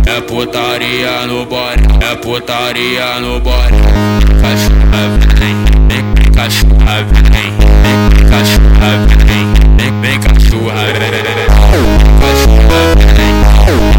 É putaria no bode, é putaria no bode. Cachorra vem, vem cachorra vem, vem cachorra vem, vem cachorra vem, cachorra vem.